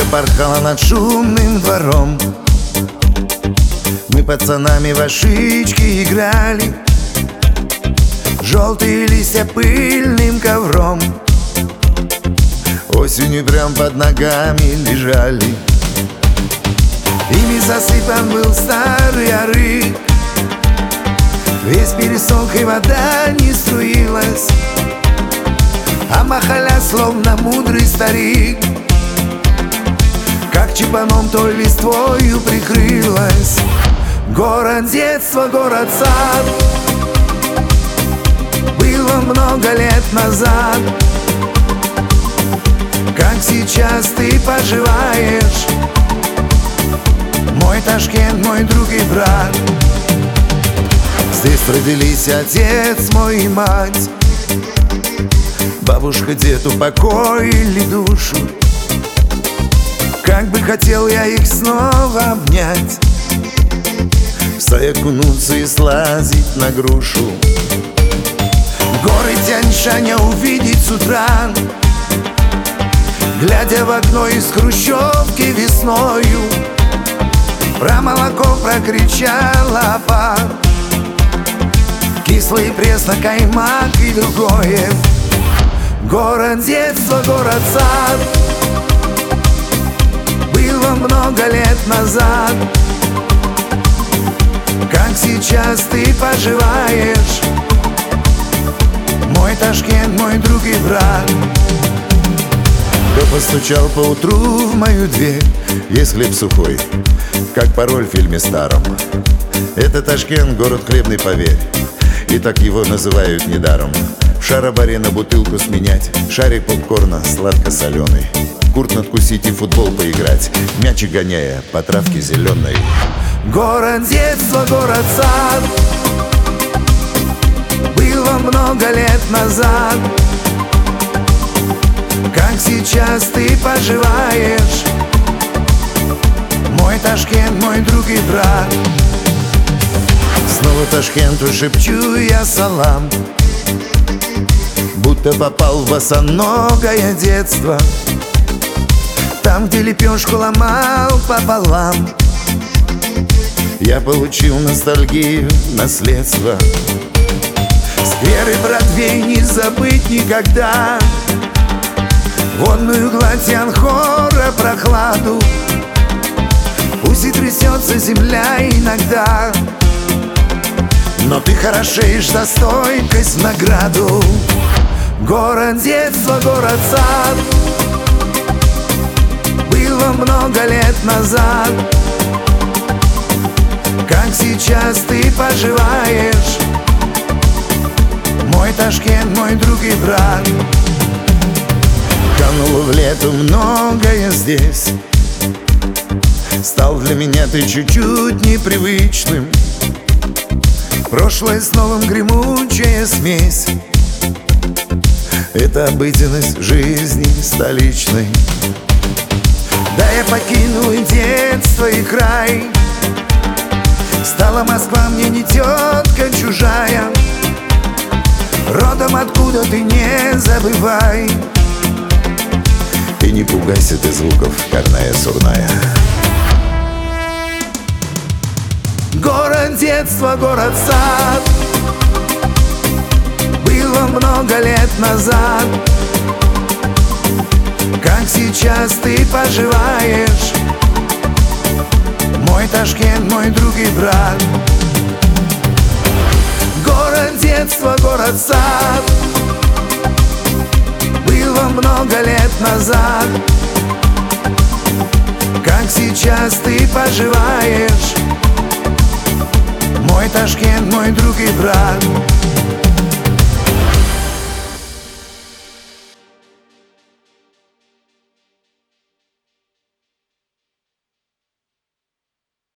порхала над шумным двором. Мы пацанами в ошибки играли, желтые листья пыльным ковром осенью прям под ногами лежали. Ими засыпан был старый арык, весь пересох и вода не струилась, а махаля, словно мудрый старик, как чепаном той листвою прикрылась. Город детства, город-сад, было много лет назад. Как сейчас ты поживаешь, мой Ташкент, мой друг и брат? Здесь родились отец мой и мать, бабушка, дед упокоили душу. Как бы хотел я их снова обнять, в стай окунуться и слазить на грушу. Горы Тянь-Шаня увидеть с утра, глядя в окно из хрущевки весною. Про молоко прокричала апа, кислый пресно, каймак и другое. Город детства, город-сад, было много лет назад. Как сейчас ты поживаешь, мой Ташкент, мой друг и брат? Кто постучал поутру в мою дверь? Есть хлеб сухой, как пароль в фильме старом. Это Ташкент, город хлебный, поверь, и так его называют недаром. В шаробаре на бутылку сменять, шарик попкорна сладко-соленый, курт надкусить и футбол поиграть, мячик гоняя по травке зеленой. Город детства, город-сад, было много лет назад. Как сейчас ты поживаешь, мой Ташкент, мой друг и брат? Снова Ташкенту шепчу я салам, будто попал в босоногое детство, там, где лепешку ломал пополам. Я получил ностальгию, наследство, скверы Бродвей не забыть никогда, водную гладь Янхора, прохладу. Пусть и трясется земля иногда, но ты хорошеешь за стойкость в награду. Город детства, город-сад, было много лет назад. Как сейчас ты поживаешь, мой Ташкент, мой друг и брат? Кануло в лету многое здесь, стал для меня ты чуть-чуть непривычным. Прошлое с новым гремучая смесь, это обыденность жизни столичной. Да, я покинул и детство, и край, стала Москва мне не тетка чужая. Родом откуда ты, не забывай, и не пугайся ты звуков, корная сурная. Город детства, город-сад, было много лет назад. Как сейчас ты поживаешь, мой Ташкент, мой друг и брат? Город детства, город-сад, было много лет назад. Как сейчас ты поживаешь, мой Ташкент, мой друг и брат?